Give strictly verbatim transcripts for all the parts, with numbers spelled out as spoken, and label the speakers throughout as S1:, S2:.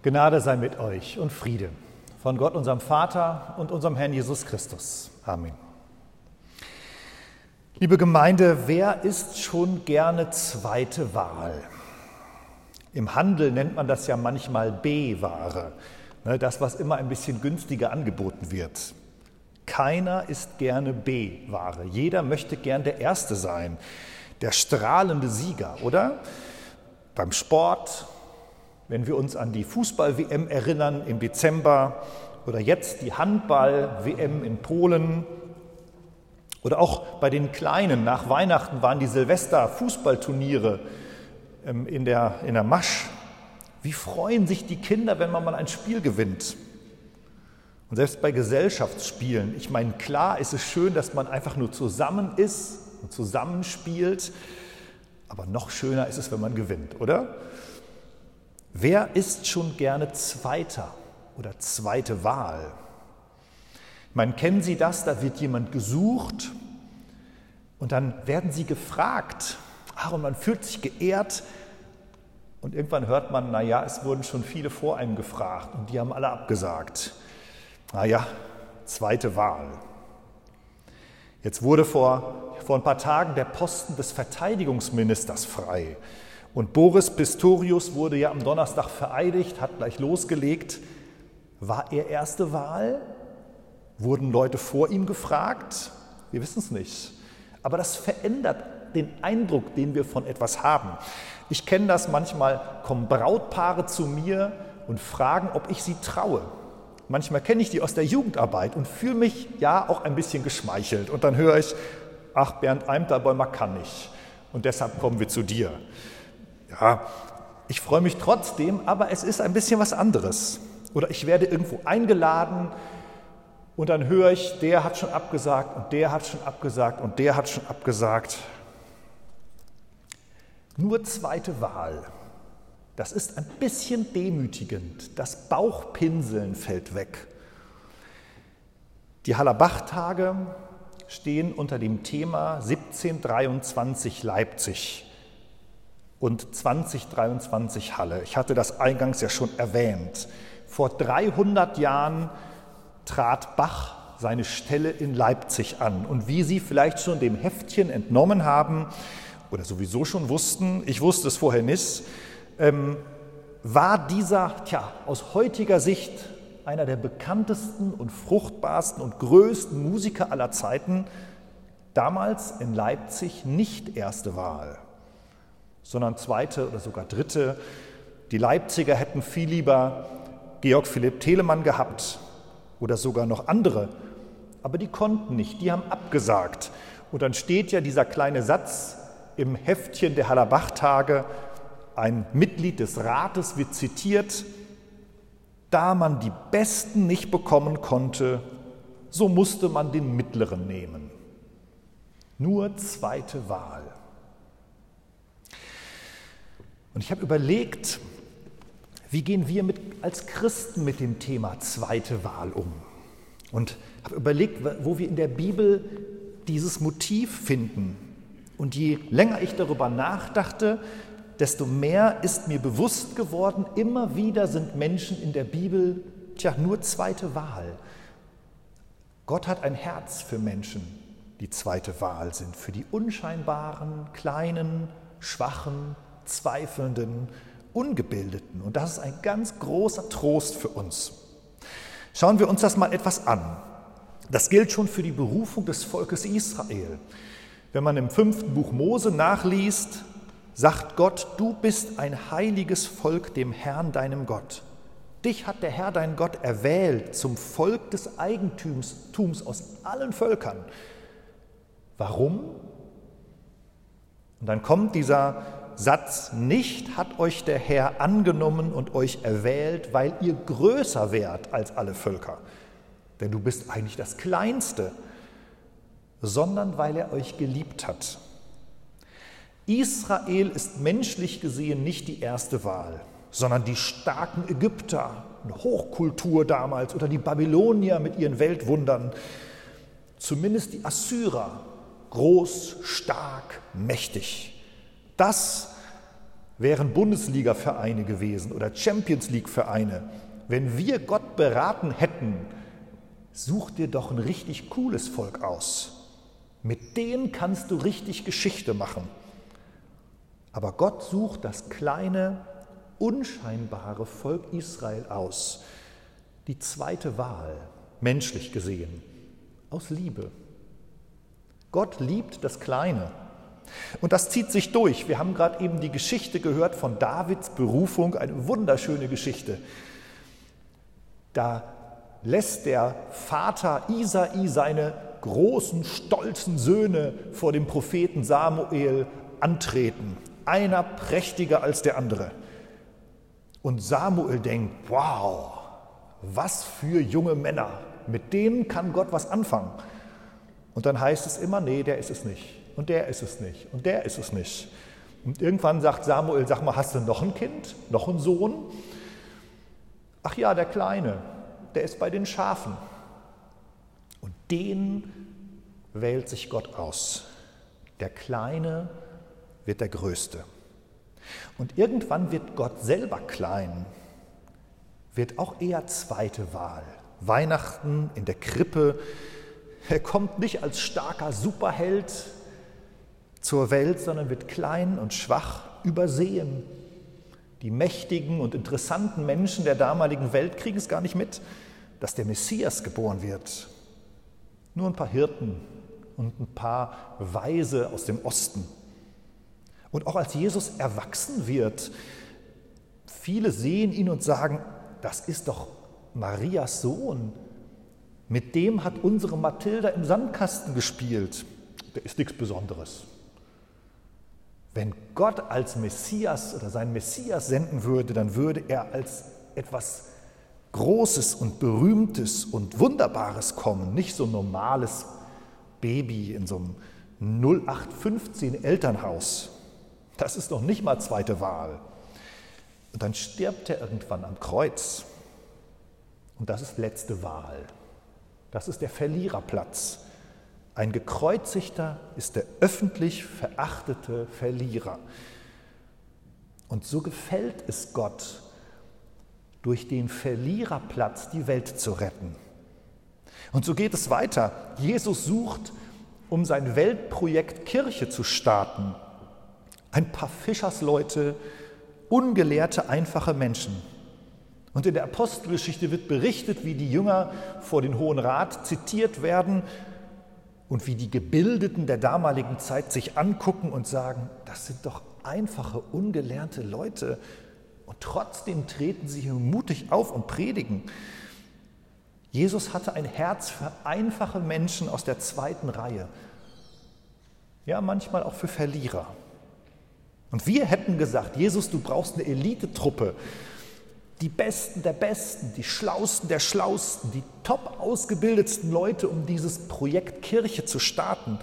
S1: Gnade sei mit euch und Friede von Gott, unserem Vater und unserem Herrn Jesus Christus. Amen. Liebe Gemeinde, wer isst schon gerne zweite Wahl? Im Handel nennt man das ja manchmal B-Ware, das, was immer ein bisschen günstiger angeboten wird. Keiner isst gerne B-Ware. Jeder möchte gern der Erste sein, der strahlende Sieger, oder? Beim Sport, wenn wir uns an die Fußball-W M erinnern im Dezember oder jetzt die Handball-W M in Polen oder auch bei den Kleinen. Nach Weihnachten waren die Silvester-Fußballturniere in der, in der Masch. Wie freuen sich die Kinder, wenn man mal ein Spiel gewinnt? Und selbst bei Gesellschaftsspielen, ich meine, klar ist es schön, dass man einfach nur zusammen ist und zusammenspielt, aber noch schöner ist es, wenn man gewinnt, oder? Wer ist schon gerne Zweiter oder zweite Wahl? Ich meine, kennen Sie das? Da wird jemand gesucht und dann werden Sie gefragt. Ach, und man fühlt sich geehrt und irgendwann hört man, naja, es wurden schon viele vor einem gefragt und die haben alle abgesagt. Naja, zweite Wahl. Jetzt wurde vor, vor ein paar Tagen der Posten des Verteidigungsministers frei. Und Boris Pistorius wurde ja am Donnerstag vereidigt, hat gleich losgelegt. War er erste Wahl? Wurden Leute vor ihm gefragt? Wir wissen es nicht. Aber das verändert den Eindruck, den wir von etwas haben. Ich kenne das, manchmal kommen Brautpaare zu mir und fragen, ob ich sie traue. Manchmal kenne ich die aus der Jugendarbeit und fühle mich ja auch ein bisschen geschmeichelt. Und dann höre ich, ach, Bernd Eimterbäumer kann nicht. Und deshalb kommen wir zu dir. Ja, ich freue mich trotzdem, aber es ist ein bisschen was anderes. Oder ich werde irgendwo eingeladen und dann höre ich, der hat schon abgesagt und der hat schon abgesagt und der hat schon abgesagt. Nur zweite Wahl. Das ist ein bisschen demütigend. Das Bauchpinseln fällt weg. Die Hallerbach-Tage stehen unter dem Thema siebzehnhundertdreiundzwanzig Leipzig und zweitausenddreiundzwanzig Halle. Ich hatte das eingangs ja schon erwähnt. Vor dreihundert Jahren trat Bach seine Stelle in Leipzig an. Und wie Sie vielleicht schon dem Heftchen entnommen haben oder sowieso schon wussten, ich wusste es vorher nicht, ähm, war dieser, tja, aus heutiger Sicht einer der bekanntesten und fruchtbarsten und größten Musiker aller Zeiten, damals in Leipzig nicht erste Wahl, sondern zweite oder sogar dritte. Die Leipziger hätten viel lieber Georg Philipp Telemann gehabt oder sogar noch andere, aber die konnten nicht, die haben abgesagt. Und dann steht ja dieser kleine Satz im Heftchen der Hallerbach-Tage, ein Mitglied des Rates wird zitiert, da man die Besten nicht bekommen konnte, so musste man den Mittleren nehmen. Nur zweite Wahl. Und ich habe überlegt, wie gehen wir mit, als Christen mit dem Thema zweite Wahl um? Und habe überlegt, wo wir in der Bibel dieses Motiv finden. Und je länger ich darüber nachdachte, desto mehr ist mir bewusst geworden, immer wieder sind Menschen in der Bibel, tja, nur zweite Wahl. Gott hat ein Herz für Menschen, die zweite Wahl sind, für die unscheinbaren, kleinen, schwachen, zweifelnden, ungebildeten. Und das ist ein ganz großer Trost für uns. Schauen wir uns das mal etwas an. Das gilt schon für die Berufung des Volkes Israel. Wenn man im fünften Buch Mose nachliest, sagt Gott, du bist ein heiliges Volk dem Herrn, deinem Gott. Dich hat der Herr, dein Gott, erwählt zum Volk des Eigentums aus allen Völkern. Warum? Und dann kommt dieser Satz, nicht hat euch der Herr angenommen und euch erwählt, weil ihr größer wärt als alle Völker. Denn du bist eigentlich das Kleinste, sondern weil er euch geliebt hat. Israel ist menschlich gesehen nicht die erste Wahl, sondern die starken Ägypter, eine Hochkultur damals, oder die Babylonier mit ihren Weltwundern, zumindest die Assyrer, groß, stark, mächtig. Das wären Bundesliga-Vereine gewesen oder Champions-League-Vereine. Wenn wir Gott beraten hätten, such dir doch ein richtig cooles Volk aus. Mit denen kannst du richtig Geschichte machen. Aber Gott sucht das kleine, unscheinbare Volk Israel aus. Die zweite Wahl, menschlich gesehen, aus Liebe. Gott liebt das Kleine. Und das zieht sich durch. Wir haben gerade eben die Geschichte gehört von Davids Berufung, eine wunderschöne Geschichte. Da lässt der Vater Isai seine großen, stolzen Söhne vor dem Propheten Samuel antreten. Einer prächtiger als der andere. Und Samuel denkt, wow, was für junge Männer, mit denen kann Gott was anfangen. Und dann heißt es immer, nee, der ist es nicht. Und der ist es nicht. Und der ist es nicht. Und irgendwann sagt Samuel, sag mal, hast du noch ein Kind? Noch einen Sohn? Ach ja, der Kleine, der ist bei den Schafen. Und den wählt sich Gott aus. Der Kleine wird der Größte. Und irgendwann wird Gott selber klein, wird auch eher zweite Wahl. Weihnachten in der Krippe. Er kommt nicht als starker Superheld zur Welt, sondern wird klein und schwach, übersehen. Die mächtigen und interessanten Menschen der damaligen Welt kriegen es gar nicht mit, dass der Messias geboren wird. Nur ein paar Hirten und ein paar Weise aus dem Osten. Und auch als Jesus erwachsen wird, viele sehen ihn und sagen, das ist doch Marias Sohn. Mit dem hat unsere Mathilda im Sandkasten gespielt. Der ist nichts Besonderes. Wenn Gott als Messias oder seinen Messias senden würde, dann würde er als etwas Großes und Berühmtes und Wunderbares kommen, nicht so ein normales Baby in so einem null acht fünfzehn Elternhaus. Das ist noch nicht mal zweite Wahl. Und dann stirbt er irgendwann am Kreuz. Und das ist letzte Wahl. Das ist der Verliererplatz. Ein Gekreuzigter ist der öffentlich verachtete Verlierer. Und so gefällt es Gott, durch den Verliererplatz die Welt zu retten. Und so geht es weiter. Jesus sucht, um sein Weltprojekt Kirche zu starten, ein paar Fischersleute, ungelehrte, einfache Menschen. Und in der Apostelgeschichte wird berichtet, wie die Jünger vor den Hohen Rat zitiert werden und wie die Gebildeten der damaligen Zeit sich angucken und sagen, das sind doch einfache, ungelernte Leute. Und trotzdem treten sie hier mutig auf und predigen. Jesus hatte ein Herz für einfache Menschen aus der zweiten Reihe. Ja, manchmal auch für Verlierer. Und wir hätten gesagt, Jesus, du brauchst eine Elitetruppe. Die Besten der Besten, die Schlausten der Schlausten, die top ausgebildetsten Leute, um dieses Projekt Kirche zu starten.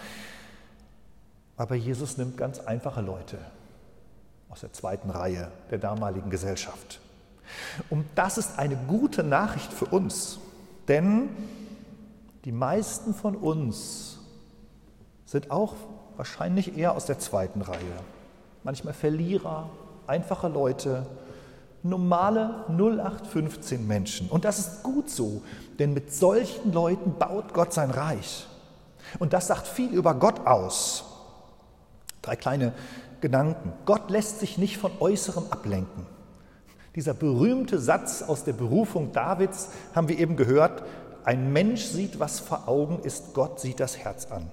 S1: Aber Jesus nimmt ganz einfache Leute aus der zweiten Reihe der damaligen Gesellschaft. Und das ist eine gute Nachricht für uns, denn die meisten von uns sind auch wahrscheinlich eher aus der zweiten Reihe. Manchmal Verlierer, einfache Leute, normale null acht fünfzehn Menschen. Und das ist gut so, denn mit solchen Leuten baut Gott sein Reich. Und das sagt viel über Gott aus. Drei kleine Gedanken. Gott lässt sich nicht von Äußerem ablenken. Dieser berühmte Satz aus der Berufung Davids haben wir eben gehört. Ein Mensch sieht, was vor Augen ist, Gott sieht das Herz an.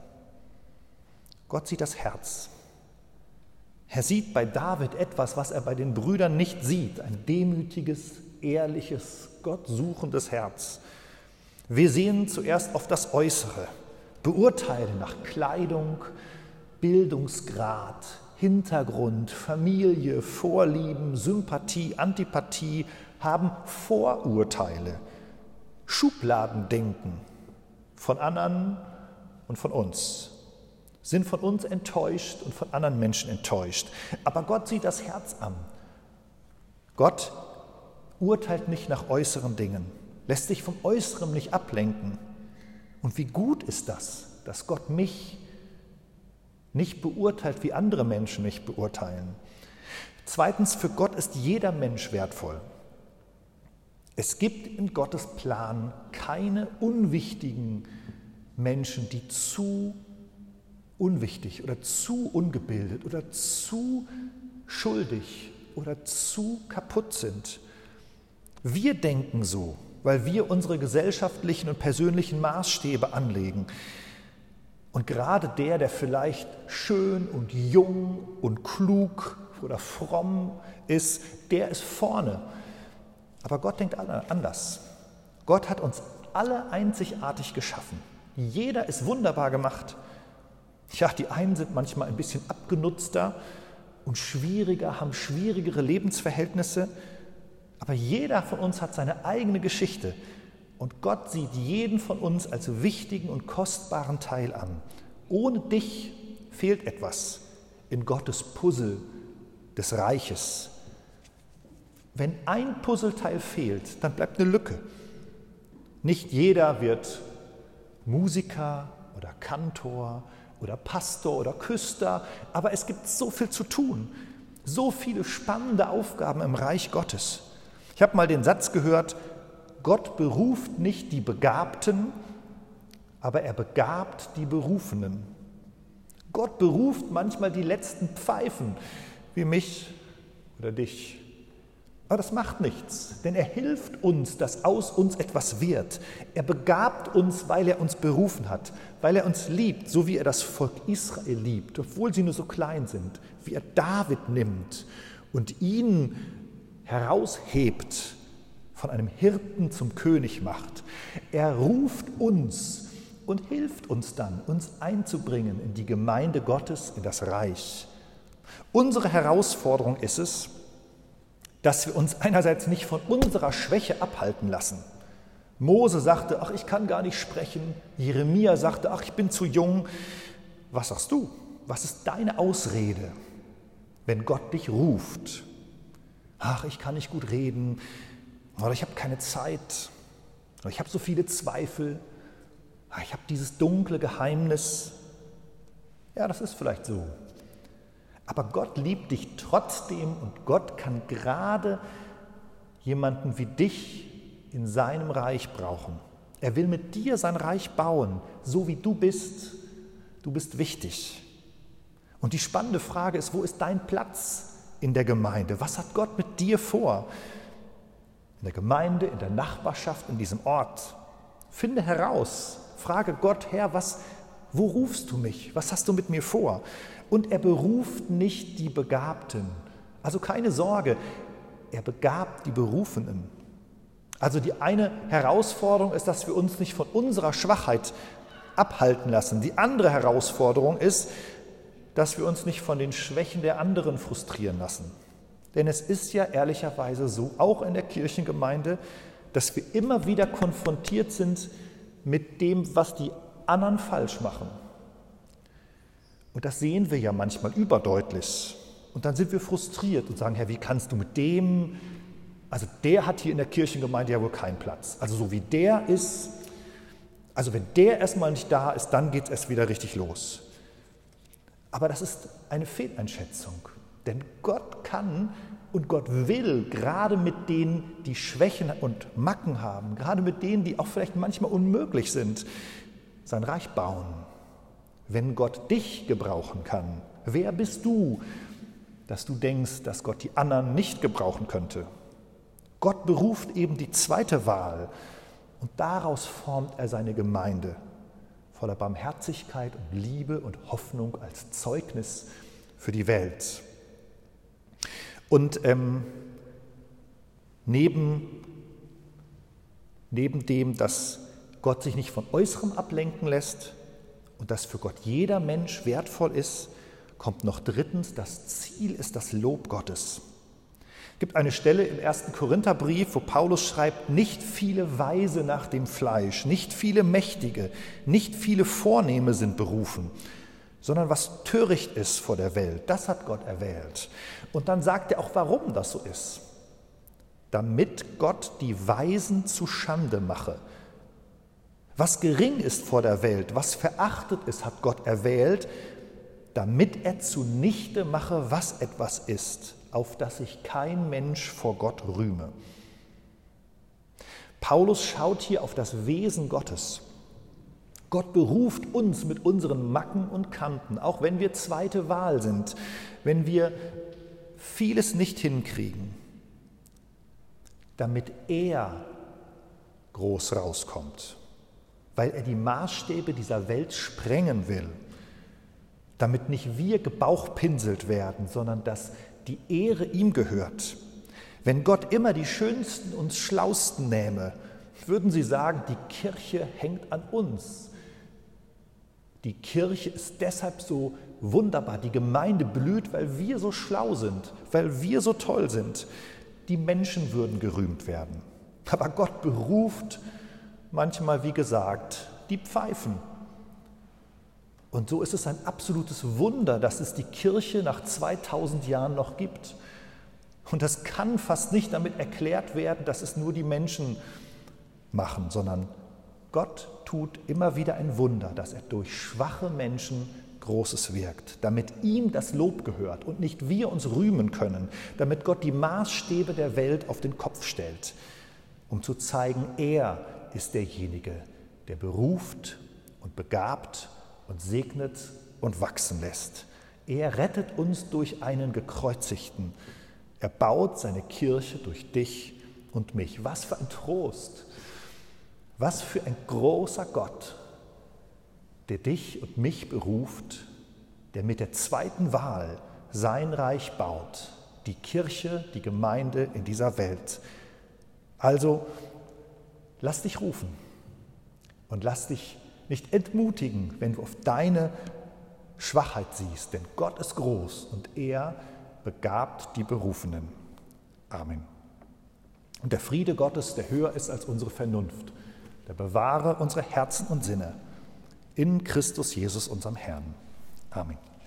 S1: Gott sieht das Herz. Er sieht bei David etwas, was er bei den Brüdern nicht sieht, ein demütiges, ehrliches, gottsuchendes Herz. Wir sehen zuerst auf das Äußere, beurteilen nach Kleidung, Bildungsgrad, Hintergrund, Familie, Vorlieben, Sympathie, Antipathie, haben Vorurteile, Schubladendenken von anderen und von uns. Sind von uns enttäuscht und von anderen Menschen enttäuscht. Aber Gott sieht das Herz an. Gott urteilt nicht nach äußeren Dingen, lässt sich vom Äußeren nicht ablenken. Und wie gut ist das, dass Gott mich nicht beurteilt, wie andere Menschen mich beurteilen. Zweitens, für Gott ist jeder Mensch wertvoll. Es gibt in Gottes Plan keine unwichtigen Menschen, die zu unwichtig oder zu ungebildet oder zu schuldig oder zu kaputt sind. Wir denken so, weil wir unsere gesellschaftlichen und persönlichen Maßstäbe anlegen. Und gerade der, der vielleicht schön und jung und klug oder fromm ist, der ist vorne. Aber Gott denkt anders. Gott hat uns alle einzigartig geschaffen. Jeder ist wunderbar gemacht. Ja, die einen sind manchmal ein bisschen abgenutzter und schwieriger, haben schwierigere Lebensverhältnisse. Aber jeder von uns hat seine eigene Geschichte. Und Gott sieht jeden von uns als wichtigen und kostbaren Teil an. Ohne dich fehlt etwas in Gottes Puzzle des Reiches. Wenn ein Puzzleteil fehlt, dann bleibt eine Lücke. Nicht jeder wird Musiker oder Kantor oder Pastor oder Küster, aber es gibt so viel zu tun, so viele spannende Aufgaben im Reich Gottes. Ich habe mal den Satz gehört, Gott beruft nicht die Begabten, aber er begabt die Berufenen. Gott beruft manchmal die letzten Pfeifen, wie mich oder dich. Aber das macht nichts, denn er hilft uns, dass aus uns etwas wird. Er begabt uns, weil er uns berufen hat, weil er uns liebt, so wie er das Volk Israel liebt, obwohl sie nur so klein sind, wie er David nimmt und ihn heraushebt, von einem Hirten zum König macht. Er ruft uns und hilft uns dann, uns einzubringen in die Gemeinde Gottes, in das Reich. Unsere Herausforderung ist es, dass wir uns einerseits nicht von unserer Schwäche abhalten lassen. Mose sagte, ach, ich kann gar nicht sprechen. Jeremia sagte, ach, ich bin zu jung. Was sagst du? Was ist deine Ausrede, wenn Gott dich ruft? Ach, ich kann nicht gut reden, oder ich habe keine Zeit, oder ich habe so viele Zweifel, ach, ich habe dieses dunkle Geheimnis. Ja, das ist vielleicht so. Aber Gott liebt dich trotzdem und Gott kann gerade jemanden wie dich in seinem Reich brauchen. Er will mit dir sein Reich bauen, so wie du bist. Du bist wichtig. Und die spannende Frage ist, wo ist dein Platz in der Gemeinde? Was hat Gott mit dir vor? In der Gemeinde, in der Nachbarschaft, in diesem Ort. Finde heraus, frage Gott, Herr, was, wo rufst du mich? Was hast du mit mir vor? Und er beruft nicht die Begabten. Also keine Sorge, er begabt die Berufenen. Also die eine Herausforderung ist, dass wir uns nicht von unserer Schwachheit abhalten lassen. Die andere Herausforderung ist, dass wir uns nicht von den Schwächen der anderen frustrieren lassen. Denn es ist ja ehrlicherweise so, auch in der Kirchengemeinde, dass wir immer wieder konfrontiert sind mit dem, was die anderen falsch machen. Und das sehen wir ja manchmal überdeutlich. Und dann sind wir frustriert und sagen, Herr, wie kannst du mit dem, also der hat hier in der Kirchengemeinde ja wohl keinen Platz. Also so wie der ist, also wenn der erstmal nicht da ist, dann geht es erst wieder richtig los. Aber das ist eine Fehleinschätzung. Denn Gott kann und Gott will gerade mit denen, die Schwächen und Macken haben, gerade mit denen, die auch vielleicht manchmal unmöglich sind, sein Reich bauen. Wenn Gott dich gebrauchen kann, wer bist du, dass du denkst, dass Gott die anderen nicht gebrauchen könnte? Gott beruft eben die zweite Wahl und daraus formt er seine Gemeinde voller Barmherzigkeit und Liebe und Hoffnung als Zeugnis für die Welt. Und ähm, neben, neben dem, dass Gott sich nicht von Äußerem ablenken lässt und dass für Gott jeder Mensch wertvoll ist, kommt noch drittens, das Ziel ist das Lob Gottes. Es gibt eine Stelle im ersten Korintherbrief, wo Paulus schreibt, nicht viele Weise nach dem Fleisch, nicht viele Mächtige, nicht viele Vornehme sind berufen, sondern was töricht ist vor der Welt, das hat Gott erwählt. Und dann sagt er auch, warum das so ist. Damit Gott die Weisen zu Schande mache. Was gering ist vor der Welt, was verachtet ist, hat Gott erwählt, damit er zunichte mache, was etwas ist, auf dass sich kein Mensch vor Gott rühme. Paulus schaut hier auf das Wesen Gottes. Gott beruft uns mit unseren Macken und Kanten, auch wenn wir zweite Wahl sind, wenn wir vieles nicht hinkriegen, damit er groß rauskommt, weil er die Maßstäbe dieser Welt sprengen will, damit nicht wir gebauchpinselt werden, sondern dass die Ehre ihm gehört. Wenn Gott immer die Schönsten und Schlausten nähme, würden Sie sagen, die Kirche hängt an uns. Die Kirche ist deshalb so wunderbar, die Gemeinde blüht, weil wir so schlau sind, weil wir so toll sind. Die Menschen würden gerühmt werden. Aber Gott beruft manchmal, wie gesagt, die Pfeifen. Und so ist es ein absolutes Wunder, dass es die Kirche nach zweitausend Jahren noch gibt. Und das kann fast nicht damit erklärt werden, dass es nur die Menschen machen, sondern Gott tut immer wieder ein Wunder, dass er durch schwache Menschen Großes wirkt, damit ihm das Lob gehört und nicht wir uns rühmen können, damit Gott die Maßstäbe der Welt auf den Kopf stellt, um zu zeigen, er ist derjenige, der beruft und begabt und segnet und wachsen lässt. Er rettet uns durch einen Gekreuzigten. Er baut seine Kirche durch dich und mich. Was für ein Trost! Was für ein großer Gott, der dich und mich beruft, der mit der zweiten Wahl sein Reich baut, die Kirche, die Gemeinde in dieser Welt. Also lass dich rufen und lass dich nicht entmutigen, wenn du auf deine Schwachheit siehst, denn Gott ist groß und er begabt die Berufenen. Amen. Und der Friede Gottes, der höher ist als unsere Vernunft, der bewahre unsere Herzen und Sinne in Christus Jesus, unserem Herrn. Amen.